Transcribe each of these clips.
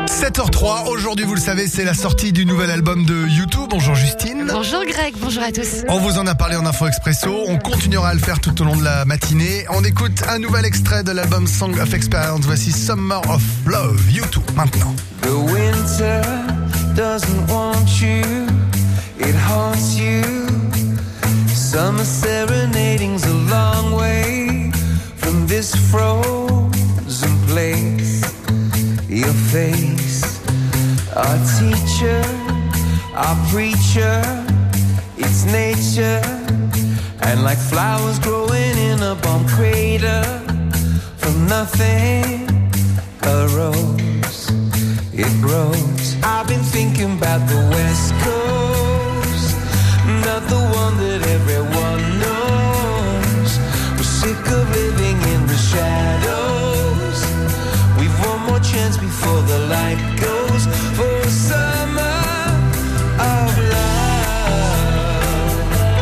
7h03, aujourd'hui vous le savez, c'est la sortie du nouvel album de U2. Bonjour Justine. Bonjour Greg, bonjour à tous. On vous en a parlé en Info Expresso, on continuera à le faire tout au long de la matinée. On écoute un nouvel extrait de l'album Song of Experience. Voici Summer of Love, U2, maintenant. The winter doesn't want you, it haunts you. Summer serenading's a long way from this frozen place. Your face, our teacher, our preacher, it's nature. And like flowers growing in a bomb crater, from nothing, a rose, it grows. I've been thinking about the West Coast, not the one that everyone knows. We're sick of living in the shadows. We've one more chance before the light goes for a summer of love.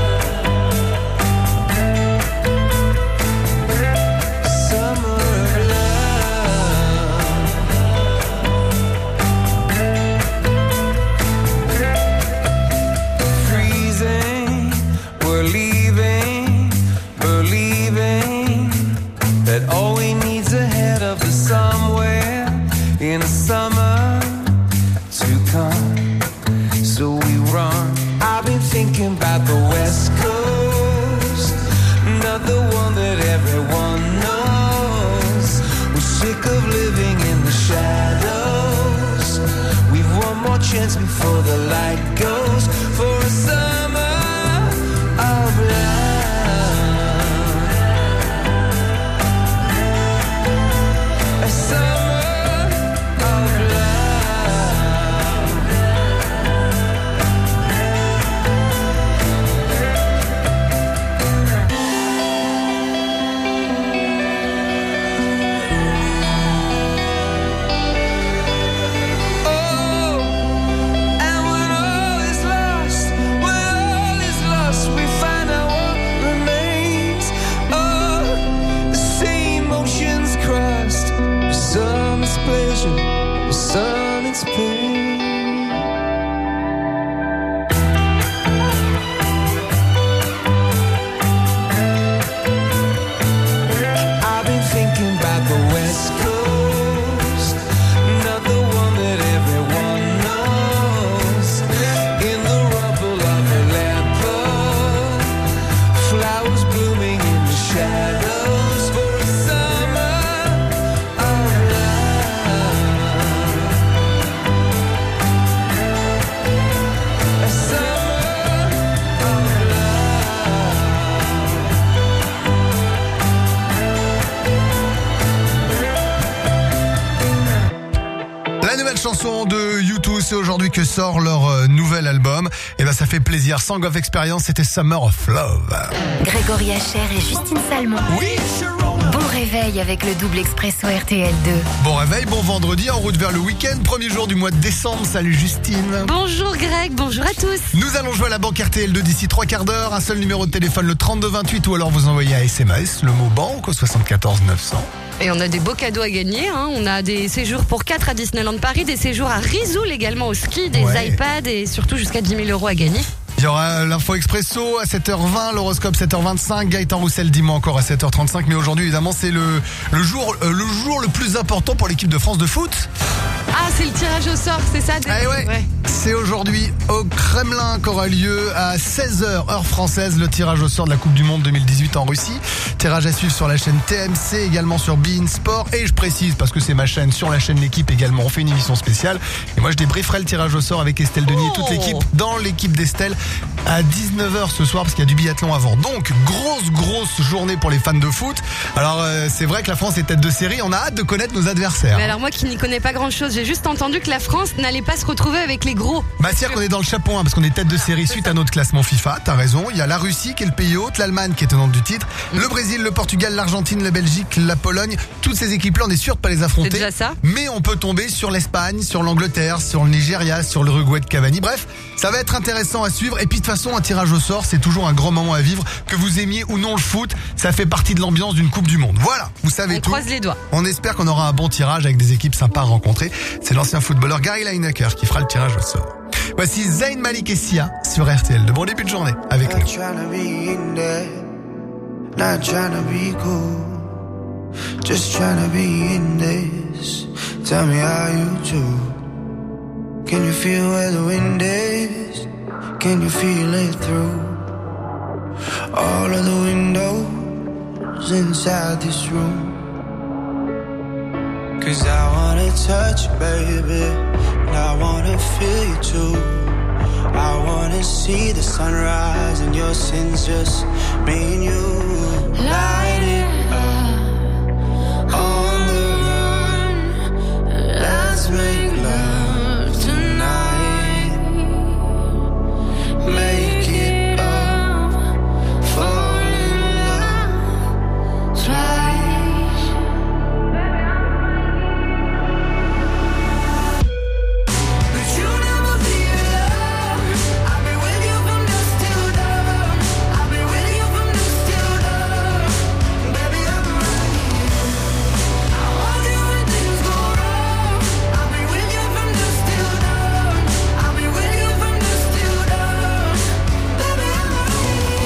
Summer of love. Freezing, we're leaving, believing that all we need's ahead of us somewhere in the summer to come. So we run. I've been thinking about the West Coast, not the one that everyone knows. We're sick of living in the shadows. We've one more chance before the light goes for a summer of love. A summer of love. Oh, and when all is lost, we find out what remains. Oh, the same oceans crossed. Some is pleasure, some is pain. I've been thinking about the West Coast, not the one that everyone knows. In the rubble of Aleppo, flowers blooming in the shadows for a summer of love. A summer of La nouvelle chanson de U2, c'est aujourd'hui que sort leur nouvel album. Et ben ça fait plaisir. Song of Experience, c'était Summer of Love. Grégory Hacher et Justine Salmon. Oui. Bon réveil avec le double expresso RTL2. Bon réveil, bon vendredi, en route vers le week-end, premier jour du mois de décembre. Salut Justine. Bonjour Greg, bonjour à tous. Nous allons jouer à la banque RTL2 d'ici 3 quarts d'heure. Un seul numéro de téléphone, le 3228, ou alors vous envoyez un SMS, le mot banque au 74 900. Et on a des beaux cadeaux à gagner, hein. On a des séjours pour 4 à Disneyland Paris, des séjours à Risoul également au ski, des Ouais. iPads et surtout jusqu'à 10 000 € à gagner. Il y aura l'info expresso à 7h20, l'horoscope 7h25, Gaëtan Roussel dis-moi encore à 7h35. Mais aujourd'hui évidemment c'est le jour le plus important pour l'équipe de France de foot. Ah, c'est le tirage au sort, c'est ça? Ah ouais. C'est aujourd'hui au Kremlin qu'aura lieu à 16h heure française le tirage au sort de la Coupe du Monde 2018 en Russie. Tirage à suivre sur la chaîne TMC, également sur beIN Sport. Et je précise, parce que c'est ma chaîne, sur la chaîne L'équipe également, on fait une émission spéciale. Et moi je débrieferai le tirage au sort avec Estelle Denis et toute l'équipe dans l'équipe d'Estelle à 19h ce soir, parce qu'il y a du biathlon avant. Donc grosse journée pour les fans de foot. Alors c'est vrai que la France est tête de série, on a hâte de connaître nos adversaires. Mais alors moi qui n'y connais pas grand chose, j'ai juste entendu que la France n'allait pas se retrouver avec les gros gros. C'est-à-dire qu'on est dans le chapeau, parce qu'on est tête de série suite à notre classement FIFA, t'as raison. Il y a la Russie qui est le pays hôte, l'Allemagne qui est tenante du titre, le Brésil, le Portugal, l'Argentine, la Belgique, la Pologne. Toutes ces équipes-là, on est sûr de pas les affronter. C'est déjà ça. Mais on peut tomber sur l'Espagne, sur l'Angleterre, sur le Nigeria, sur l'Uruguay de Cavani. Bref, ça va être intéressant à suivre. Et puis de toute façon, un tirage au sort, c'est toujours un grand moment à vivre. Que vous aimiez ou non le foot, ça fait partie de l'ambiance d'une Coupe du Monde. Voilà, vous savez tout. On croise les doigts. On espère qu'on aura un bon tirage avec des équipes sympas à rencontrer. C'est l'ancien footballeur Gary Lineker qui fera le tirage au sort. Voici Zayn Malik et Sia sur RTL. De bon début de journée avec nous. Not trying to be cool, just trying to be in this. Tell me how you do. Can you feel where the wind is? Can you feel it through all of the windows inside this room? 'Cause I wanna touch you, baby, and I wanna feel you too. I wanna see the sunrise and your sins, just me and you. Light it up on the run. Let's make love tonight. Make it up, fall in love twice. But you never be alone. I'll be with you from dusk till dawn. I'll be with you from dusk till dawn. Baby, I'm right here. I want you when things go wrong. I'll be with you from dusk till dawn. I'll be with you from dusk till dawn. Baby, I'm right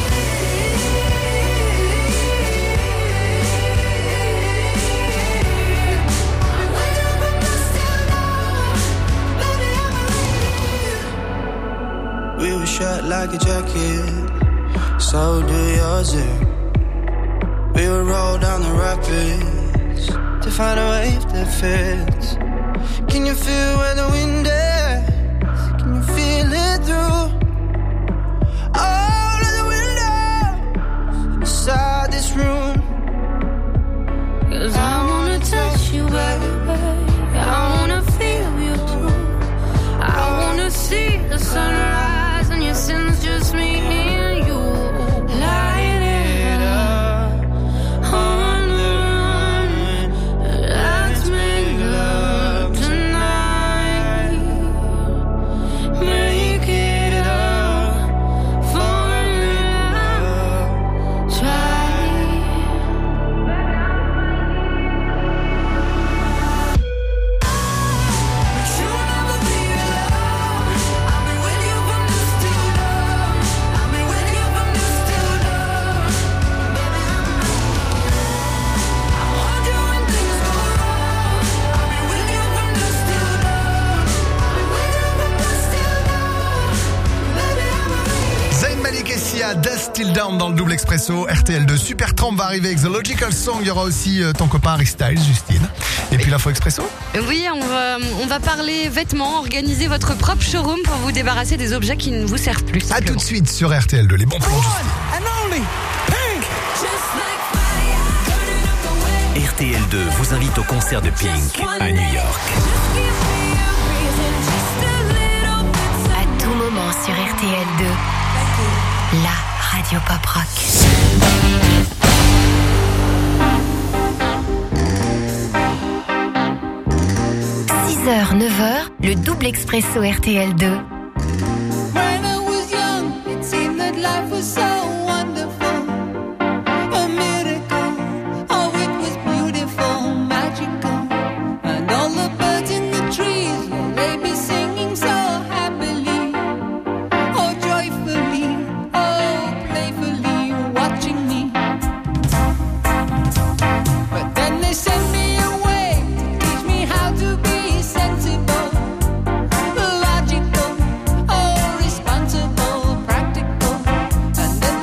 here. We were shut like a jacket, so do yours. We would roll down the rapids to find a wave that fits. Can you feel where the wind is? Can you feel it through all of the windows inside this room? 'Cause I wanna touch you, baby. I wanna feel you too. I wanna see the sunrise and your sins, just me and you. Light it up on the run. Let's make love tonight. Make it up, fall in love, try. But you'll never be alone. I'll be with you from dusk till dawn. I'll be with you from dusk till dawn. Baby, I'm right here. I want you when things go wrong. I'll be with you from dusk till dawn. I'll be with you from dusk till dawn. Baby, I'm right here. Zayn Malik et Sia, Dust Till Down dans le double expresso. RTL2 Super Tramp va arriver avec The Logical Song. Il y aura aussi ton copain Harry Styles, Justine. Et puis l'info expresso. Oui, on va parler vêtements, organiser votre propre showroom pour vous débarrasser des objets qui ne vous servent plus. À tout simplement. de suite sur RTL2. Les bons plans de Justine. RTL2 vous invite au concert de Pink à New York. À tout moment sur RTL2. La radio pop rock. 6h, 9h, le double expresso RTL2. When I was young, it seemed that life was so wonderful. A miracle, oh, it was beautiful, magical. And all the birds in the trees, well, they be singing so happily. Oh, joyfully, oh, playfully, watching me. But then they sent me away to teach me how to be sensible, logical, oh, responsible, practical. And then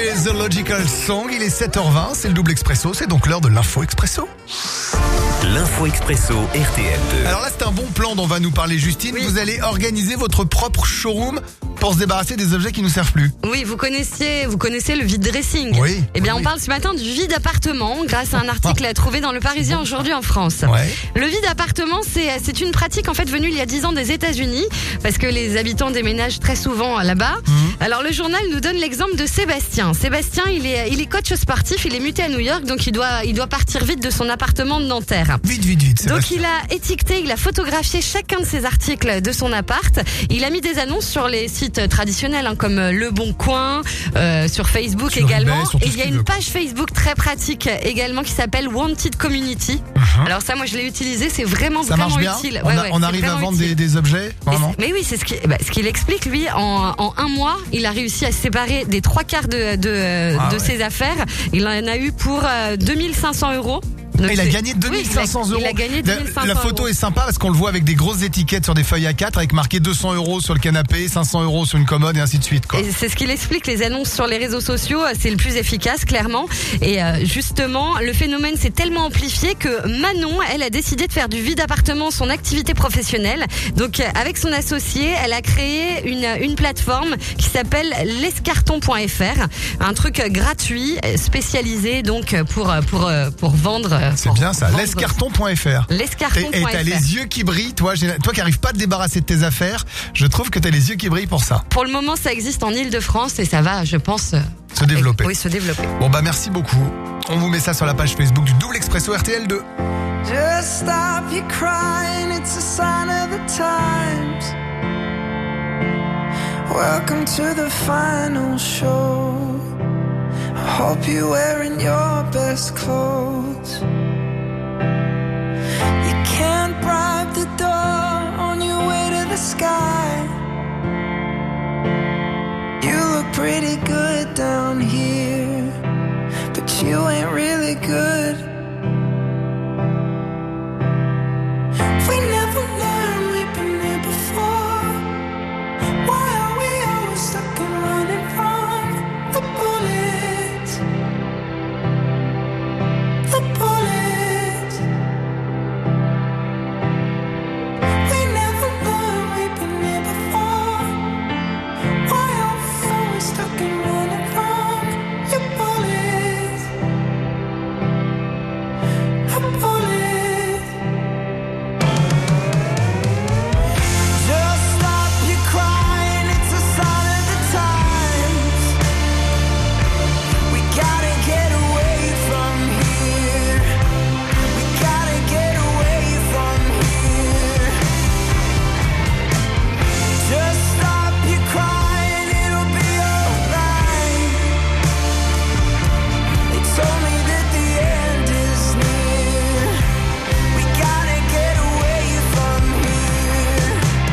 et The Logical Song. Il est 7h20, c'est le double expresso, c'est donc l'heure de l'info expresso. L'info expresso RTL2. Alors là, c'est un bon plan dont va nous parler Justine. Oui. Vous allez organiser votre propre showroom pour se débarrasser des objets qui nous servent plus. Oui, vous connaissez le vide dressing. Oui, Eh bien, oui, on parle ce matin du vide appartement grâce à un article trouvé dans Le Parisien aujourd'hui en France. Ouais. Le vide appartement, c'est une pratique en fait venue il y a 10 ans des États-Unis parce que les habitants déménagent très souvent là-bas. Alors le journal nous donne l'exemple de Sébastien. Sébastien, il est coach sportif, il est muté à New York, donc il doit partir vite de son appartement de Nanterre. Vite, Donc Sébastien. il a étiqueté, il a photographié chacun de ses articles de son appart. Il a mis des annonces sur les sites traditionnels comme Le Bon Coin, sur Facebook Sur également. eBay, sur tout Et ce il y a qu'il une veut. page Facebook très pratique également qui s'appelle Wanted Community. Alors ça, moi je l'ai utilisé, c'est vraiment Ça marche vraiment bien. utile. On, Ouais, on c'est arrive à vraiment vendre utile. des objets, vraiment. Mais oui, c'est ce qu'il explique lui. En un mois, il a réussi à se séparer des 3/4 de ses affaires. Il en a eu pour 2500 €. Donc Il a c'est- gagné 2500 oui, euros. Il a gagné 2500 La photo euros. est sympa parce qu'on le voit avec des grosses étiquettes sur des feuilles A4 avec marqué 200 € sur le canapé, 500 € sur une commode et ainsi de suite, quoi. Et c'est ce qu'il explique, les annonces sur les réseaux sociaux, c'est le plus efficace, clairement. Et justement, le phénomène s'est tellement amplifié que Manon, elle a décidé de faire du vide appartement son activité professionnelle. Donc, avec son associé, elle a créé une plateforme qui s'appelle l'escarton.fr, un truc gratuit, spécialisé donc pour vendre. C'est bien ça, l'escarton.fr. L'escarton.fr. Et t'as les yeux qui brillent, toi qui arrives pas à te débarrasser de tes affaires, je trouve que t'as les yeux qui brillent pour ça. Pour le moment, ça existe en Ile-de-France et ça va, je pense, Se développer. Oui, se développer. Bon bah merci beaucoup. On vous met ça sur la page Facebook du Double Expresso RTL2. Just stop your crying, it's a sign of the times. Welcome to the final show. I hope you're wearing your best clothes. You can't bribe the door on your way to the sky. You look pretty good down here, but you ain't really good. We never learned, we've been here before. Why are we always stuck and running from the bullets? The bullets. We never learned, we've been here before. Why are we always stuck and running from your bullets? The bullets. Just stop your crying, it's a sign of the times. We gotta get away from here. We gotta get away from here. Just stop your crying, it'll be alright. They told me that the end is near. We gotta get away from here.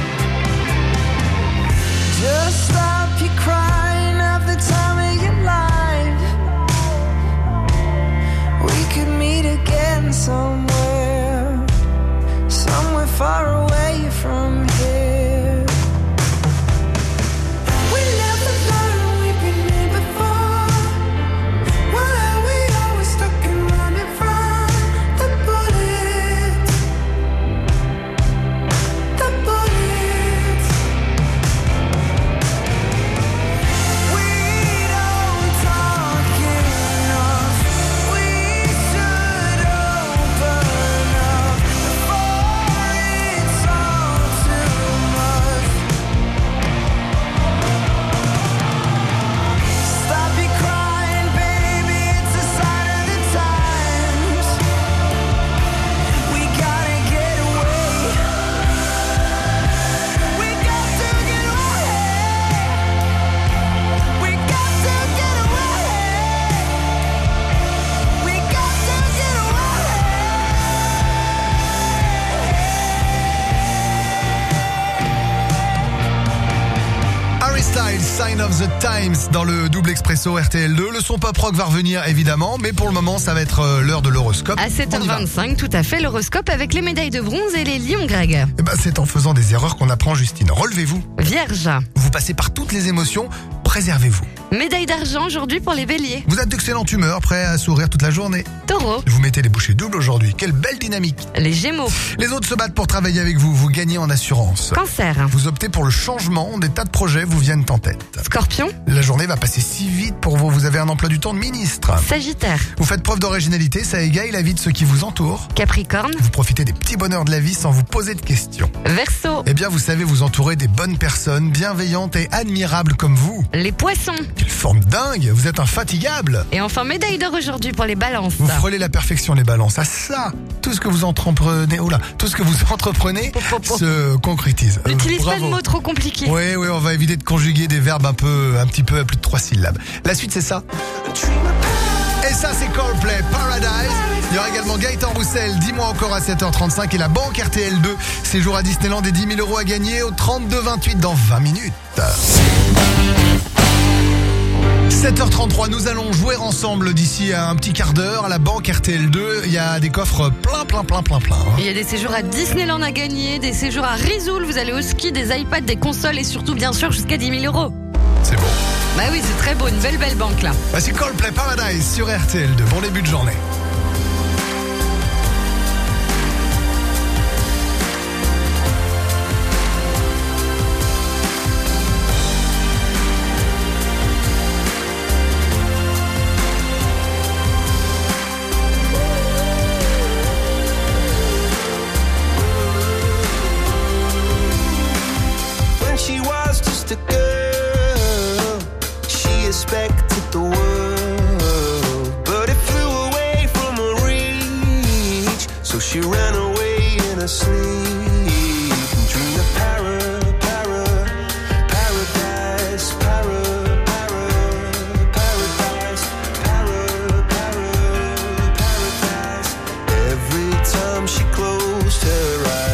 Just stop your crying, have the time of your life. We could meet again somewhere, somewhere far away from here. We never learned, we've been here before. Why are we always stuck and running from the bullets? The bullets. We don't talk enough. We should open up before it's all too much. Stop your crying, baby. It's a sign of the times. We gotta get away. We got to get away. We got to get away. We got to get Harry Styles, Sign of the Times dans le Double Expresso RTL2. Le son pop rock va revenir évidemment, mais pour le moment ça va être l'heure de l'horoscope. À On y va. 7h25, tout à fait, l'horoscope avec les médailles de bronze et les lions, Greg. Eh ben, c'est en faisant des erreurs qu'on apprend, Justine. Relevez-vous. Vierge, Vous passez par toutes les émotions, préservez-vous. Médaille d'argent aujourd'hui pour les béliers. Vous êtes d'excellente humeur, prêt à sourire toute la journée. Taureau. Vous mettez les bouchées doubles aujourd'hui. Quelle belle dynamique. Les gémeaux. Les autres se battent pour travailler avec vous. Vous gagnez en assurance. Cancer. Vous optez pour le changement. Des tas de projets vous viennent en tête. Scorpion. La journée va passer si vite pour vous. Vous avez un emploi du temps de ministre. Sagittaire. Vous faites preuve d'originalité. Ça égaye la vie de ceux qui vous entourent. Capricorne. Vous profitez des petits bonheurs de la vie sans vous poser de questions. Verseau. Eh bien, vous savez vous entourer des bonnes personnes, bienveillantes et admirables comme vous. Les poissons. Quelle forme dingue. Vous êtes infatigable. Et enfin, médaille d'or aujourd'hui pour les balances. Vous frôlez la perfection, les balances. À ça, tout ce que vous entreprenez, se concrétise. N'utilise pas de Bravo. mots trop compliqués. Oui, on va éviter de conjuguer des verbes un petit peu à plus de 3 syllabes. La suite, c'est ça. Et ça, c'est Coldplay, Paradise. Il y aura également Gaëtan Roussel, dis-moi encore à 7h35 et la banque RTL2. Séjour à Disneyland et 10 000 euros à gagner au 32-28 dans 20 minutes. 7h33, nous allons jouer ensemble d'ici à un petit quart d'heure à la banque RTL2. Il y a des coffres plein. Il y a des séjours à Disneyland à gagner, des séjours à Risoul, vous allez au ski, des iPads, des consoles et surtout bien sûr jusqu'à 10 000 euros. C'est bon. Bah oui, c'est très beau, une belle banque là. Bah, c'est Coldplay Paradise sur RTL2. Bon début de journée. When she was just a girl, she expected the world, but it flew away from her reach. So she ran away in her sleep and dreamed of paradise, paradise, paradise. Every time she closed her eyes.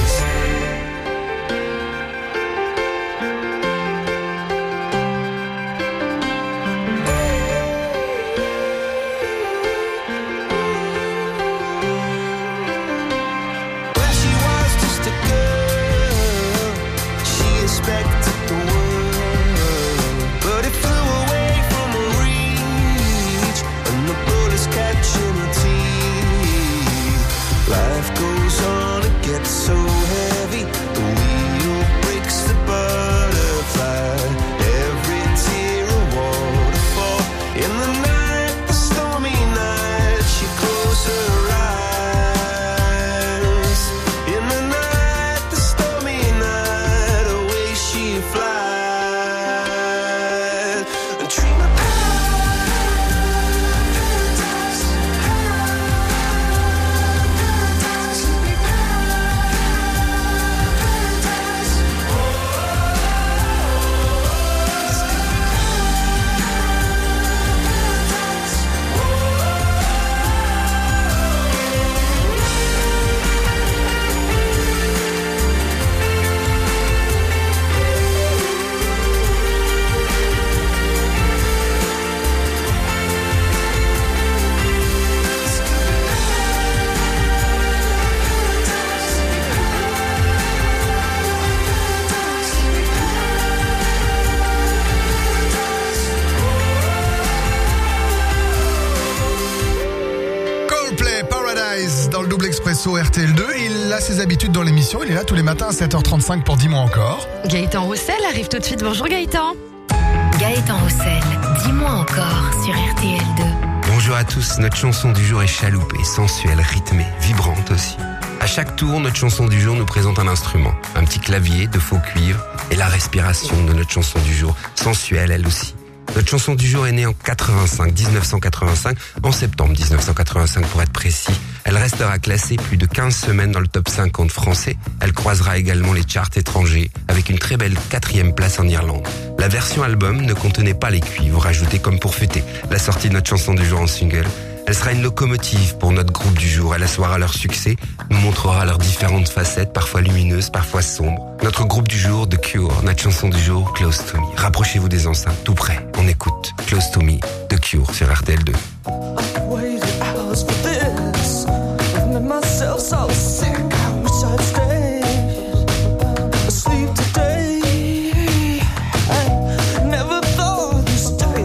When she was just a girl, she expected the world, but it flew away from her reach, and the bullets catching her teeth. Life goes on, it gets so heavy, the wheel breaks the butterfly. Every tear a waterfall. In the night, the stormy night, she closed her eyes. In the night, the stormy night, away she flies. And dream of Coldplay Paradise dans le double expresso RTL2. Il a ses habitudes dans l'émission. Il est là tous les matins à 7h35 pour Dis-moi encore. Gaëtan Roussel arrive tout de suite. Bonjour Gaëtan. Gaëtan Roussel, dis-moi encore sur RTL2. Bonjour à tous, notre chanson du jour est chaloupée, sensuelle, rythmée, vibrante aussi. À chaque tour, notre chanson du jour nous présente un instrument, un petit clavier de faux cuivre et la respiration de notre chanson du jour, sensuelle elle aussi. Notre chanson du jour est née en 1985, en septembre 1985 pour être précis. Elle restera classée plus de 15 semaines dans le top 50 français. Elle croisera également les charts étrangers avec une très belle 4e place en Irlande. La version album ne contenait pas les cuivres ajoutés comme pour fêter la sortie de notre chanson du jour en single. Elle sera une locomotive pour notre groupe du jour. Elle assoira leur succès, nous montrera leurs différentes facettes, parfois lumineuses, parfois sombres. Notre groupe du jour, The Cure, notre chanson du jour, Close to Me. Rapprochez-vous des enceintes, tout près, on écoute Close to Me, The Cure sur RTL2. waited hours for this. I've made myself so sick. I wish I'd stay asleep today. I never thought this day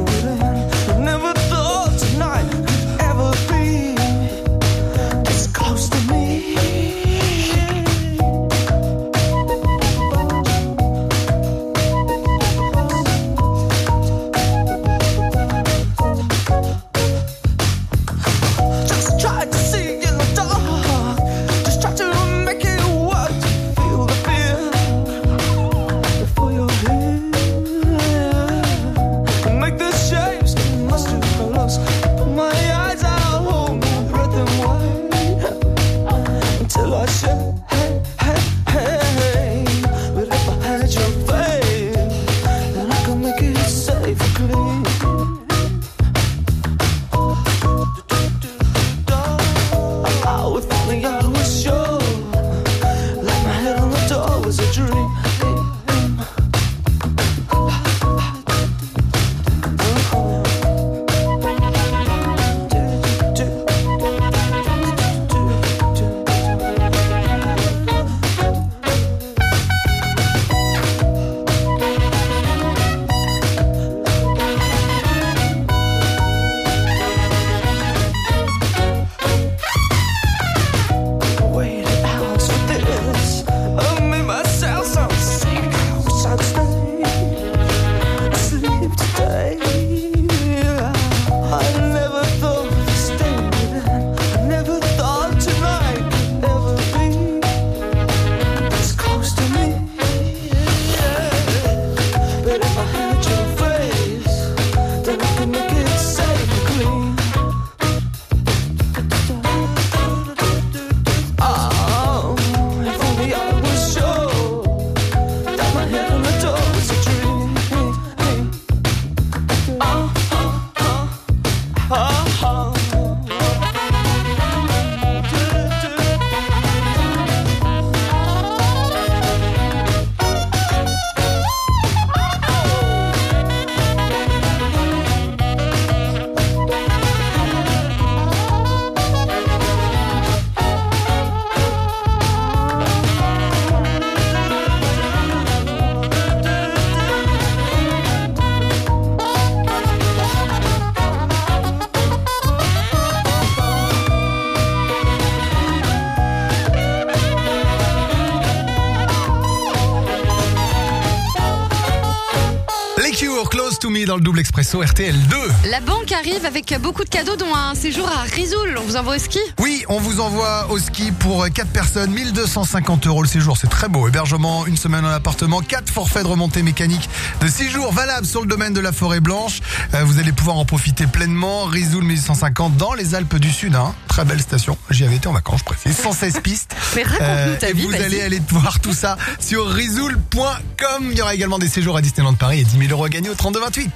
dans le double expresso RTL 2. La banque arrive avec beaucoup de cadeaux, dont un séjour à Risoul. On vous envoie au ski? Oui, on vous envoie au ski pour 4 personnes, 1250 € le séjour, c'est très beau. Hébergement, une semaine en appartement, 4 forfaits de remontée mécanique de 6 jours valables sur le domaine de la Forêt Blanche. Vous allez pouvoir en profiter pleinement. Risoul 1150 dans les Alpes du Sud, hein. Très belle station. J'y avais été en vacances, je précise. 116 pistes. Mais raconte-nous ta Et vie, vous vas-y. allez aller voir tout ça sur risoul.com. Il y aura également des séjours à Disneyland Paris et 10 000 € à gagner au 32-28.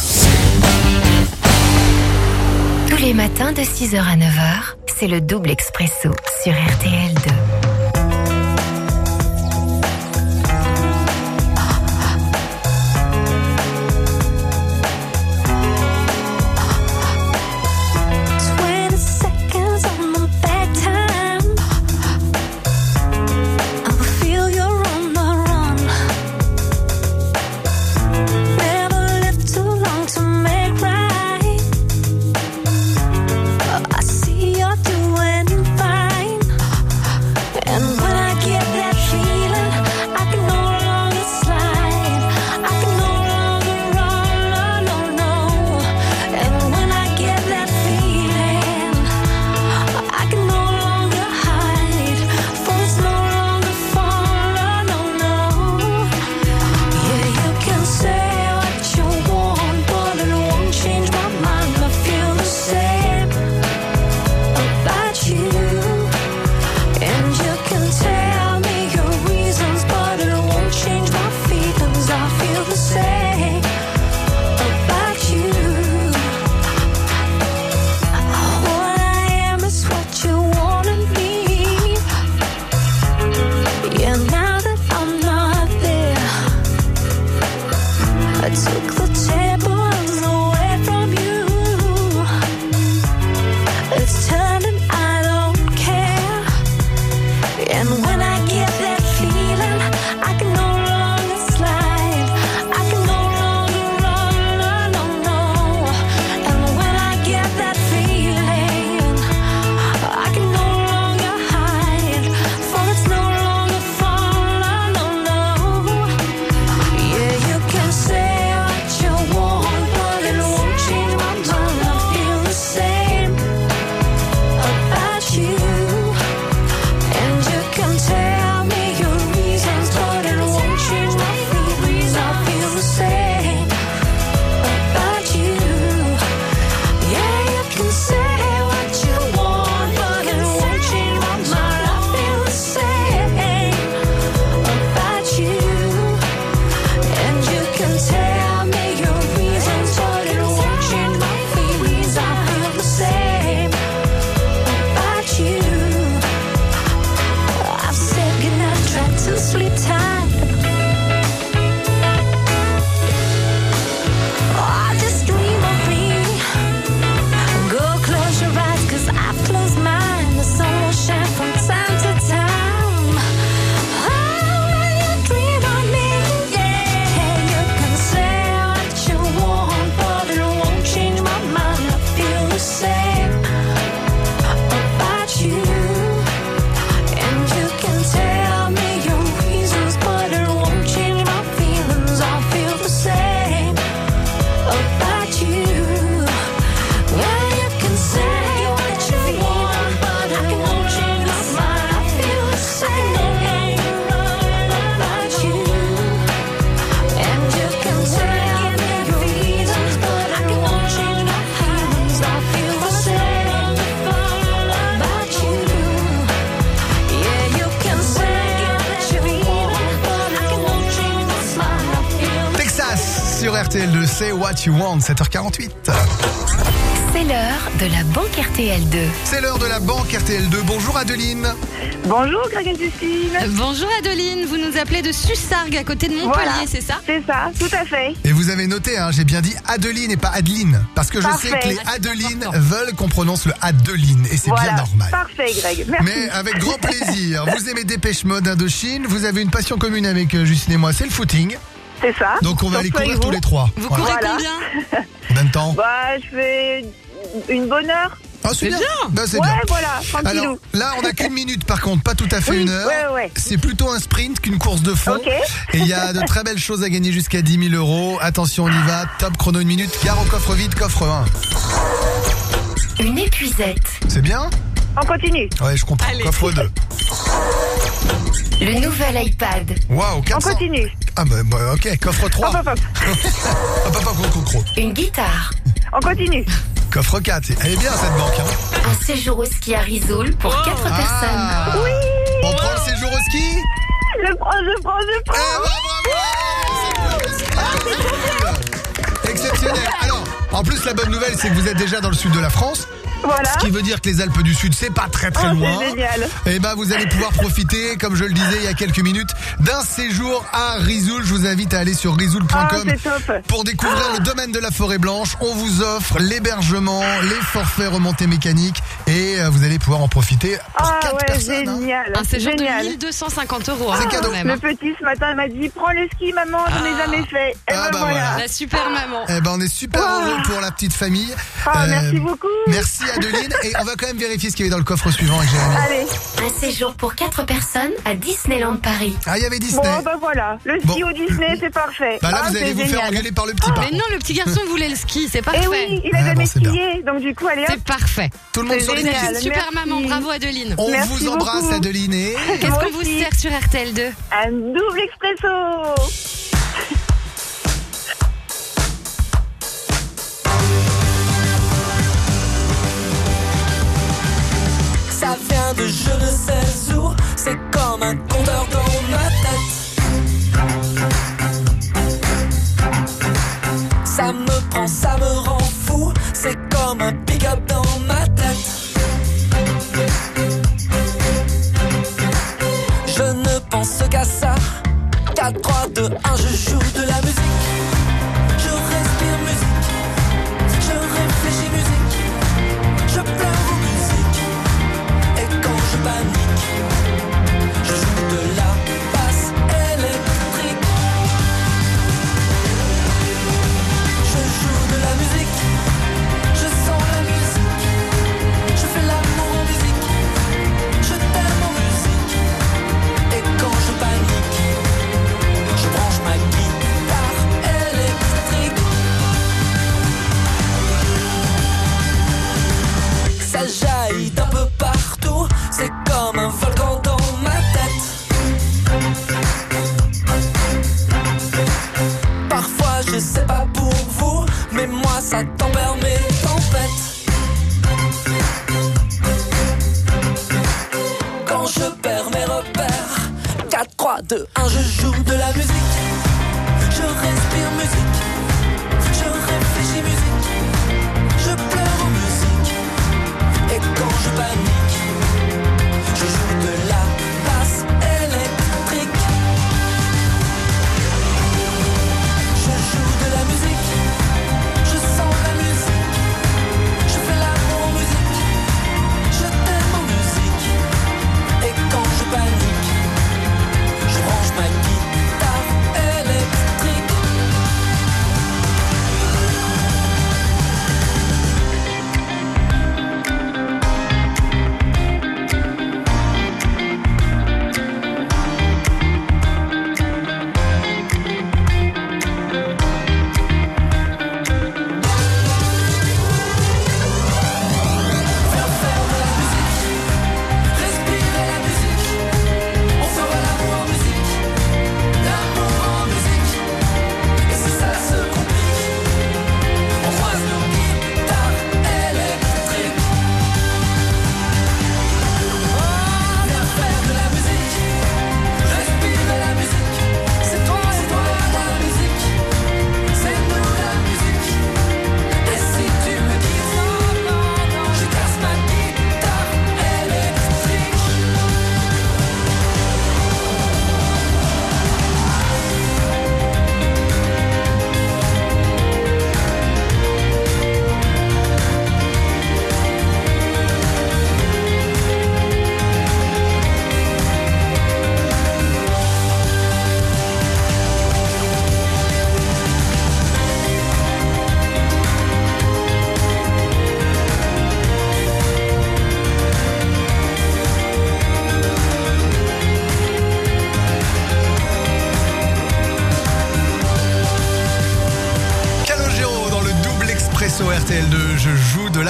Tous les matins de 6h à 9h, c'est le double expresso sur RTL 2. Sur RTL2, Say What You Want, 7h48. C'est l'heure de la banque RTL 2. C'est l'heure de la banque RTL2. Bonjour Adeline. Bonjour Greg et Justine. Bonjour Adeline, vous nous appelez de Sussargues à côté de Montpellier, Voilà. c'est ça? C'est ça, tout à fait. Et vous avez noté, hein, j'ai bien dit Adeline et pas Adeline. Parce que je Parfait. sais que les Adelines veulent qu'on prononce le Adeline. Et c'est Voilà, bien normal. parfait Greg, merci. Mais avec grand plaisir. Vous aimez Dépêche Mode, Indochine. Vous avez une passion commune avec Justine et moi, c'est le footing. C'est ça. Donc on va aller Surtout courir avec tous vous. les trois. Vous Voilà. courez Voilà. combien? En même temps. Bah, je fais une bonne heure. Ah, c'est bien. Bah, c'est Ouais, bien. voilà, Alors tranquillou. là, on a qu'une minute par contre, pas tout à fait Oui, une heure. ouais. C'est plutôt un sprint qu'une course de fond. Ok. Et il y a de très belles choses à gagner jusqu'à 10 000 euros. Attention, on y va. Top chrono, une minute. Gare au coffre vide, coffre 1. Une épuisette. C'est bien? On continue. Ouais, je comprends. Allez. Coffre 2. Le nouvel iPad. Waouh, On 400. continue. Ah bah, ok, coffre 3. Hop, hop, hop. Hop, hop, hop, hop. Une guitare. On continue. Coffre 4. Elle est bien cette banque. Hein. Un séjour au ski à Risoul pour 4 personnes. Ah. Oui. On prend le séjour au ski? Je prends. Eh ben, bravo! Exceptionnel. Alors, en plus, la bonne nouvelle, c'est que vous êtes déjà dans le sud de la France. Voilà. Ce qui veut dire que les Alpes du Sud, c'est pas très Oh, loin. c'est génial. Et ben, vous allez pouvoir profiter, comme je le disais il y a quelques minutes, d'un séjour à Risoul. Je vous invite à aller sur risoul.com Ah, c'est top. pour découvrir le domaine de la forêt blanche. On vous offre l'hébergement, les forfaits remontées mécaniques et vous allez pouvoir en profiter pour Ah 4 ouais, personnes. Hein. génial. Un séjour Génial. de 1250 €. C'est cadeau. Quand même, Le hein. petit ce matin m'a dit prends le ski maman, j'en ai jamais fait. Et Ah, ben bah voilà. voilà. La super maman. Eh ben, on est super heureux pour la petite famille. Ah, merci beaucoup. Merci Adeline. Et on va quand même vérifier ce qu'il y avait dans le coffre suivant avec Jérémy. Allez. Un séjour pour 4 personnes à Disneyland Paris. Ah, il y avait Disney. Bon bah voilà, le ski Bon. au Disney c'est parfait. Bah là, Ah, vous allez c'est vous faire génial. engueuler par le petit. par Mais contre. non, le petit garçon voulait le ski, c'est parfait. Eh oui, il a Ah, jamais bon, c'est bien. skié, donc du coup allez hop. C'est parfait. Tout le monde C'est sur les génial. pistes. Super Merci. maman, bravo Adeline. On Merci vous embrasse beaucoup. Adeline et... Qu'est-ce Moi qu'on vous aussi. sert sur RTL2? Un double expresso. Ça vient de je ne sais où, c'est comme un compteur dans ma tête. Ça me prend, ça me rend fou, c'est comme un pick-up dans ma tête. Je ne pense qu'à ça, 4, 3, 2, 1, je joue de la musique. Je respire musique, je réfléchis musique, je pleure aux musique. Et quand je panique, je joue de la basse électrique. Je joue de la musique, je sens la musique, je fais l'amour en musique, je t'aime en musique. Et quand je panique, je branche ma guitare électrique. Ça jaillit d'un peu partout, c'est comme un volcan dans ma tête. Parfois je sais pas pour vous, mais moi ça tempère mes tempêtes. Quand je perds mes repères, 4, 3, 2, 1, je joue de la musique. Je respire musique, je réfléchis musique, je pleure en musique. Et quand je panique, je joue de la basse électrique. Je joue de la musique, je sens la musique, je fais l'amour en musique, je t'aime en musique. Et quand je panique, je branche ma guitare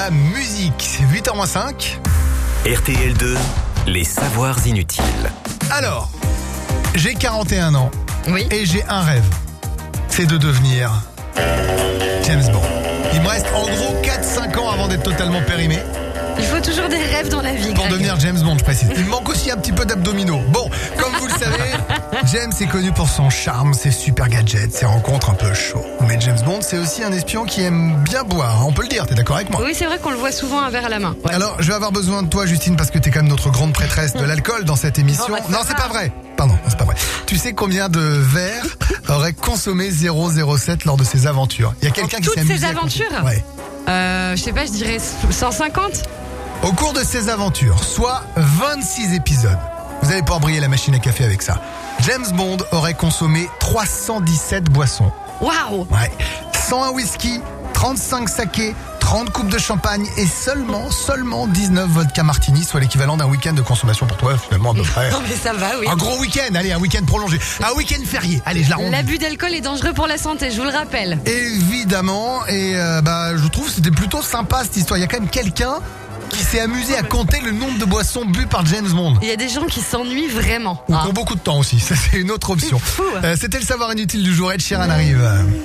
la musique. 8h-5. RTL2, les savoirs inutiles. Alors, j'ai 41 ans Oui. et j'ai un rêve. C'est de devenir James Bond. Il me reste en gros 4-5 ans avant d'être totalement périmé. Il faut toujours des rêves dans la vie, Pour Greg. devenir James Bond, je précise. Il me manque aussi un petit peu d'abdominaux. Bon, comme vous le savez, James est connu pour son charme, ses super gadgets, ses rencontres un peu chaudes. Mais James Bond, c'est aussi un espion qui aime bien boire. On peut le dire, t'es d'accord avec moi? Oui, c'est vrai qu'on le voit souvent un verre à la main. Ouais. Alors, je vais avoir besoin de toi, Justine, parce que t'es quand même notre grande prêtresse de l'alcool dans cette émission. Oh, bah, ça Non, va. c'est pas vrai. Pardon, c'est pas vrai. Tu sais combien de verres aurait consommé 007 lors de ses aventures? Il y a quelqu'un qui toutes s'est amusé ses à compter. aventures Ouais. Je sais pas, je dirais 150. Au cours de ses aventures, soit 26 épisodes, vous allez pouvoir briller la machine à café avec ça. James Bond aurait consommé 317 boissons. Waouh. Ouais. 101 whisky, 35 sakés, 30 coupes de champagne et seulement 19 vodka martini, soit l'équivalent d'un week-end de consommation pour toi, finalement, à peu près. Non mais ça va, oui. Un gros week-end, allez, un week-end prolongé. Un week-end férié, allez, je la ronde. L'abus d'alcool est dangereux pour la santé, je vous le rappelle. Évidemment, et je trouve que c'était plutôt sympa cette histoire. Il y a quand même quelqu'un qui s'est amusé à compter le nombre de boissons bues par James Bond. Il y a des gens qui s'ennuient vraiment. Ou pour beaucoup de temps aussi, ça c'est une autre option. Fou. C'était le savoir inutile du jour, Ed Sheeran arrive.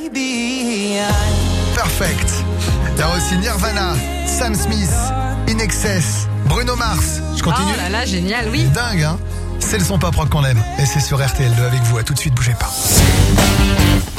Perfect. Il y a aussi Nirvana, Sam Smith, In Excess, Bruno Mars. Je continue. Oh là là, génial, oui. C'est dingue, hein. C'est le son pop rock qu'on aime. Et c'est sur RTL2 avec vous. À tout de suite, bougez pas.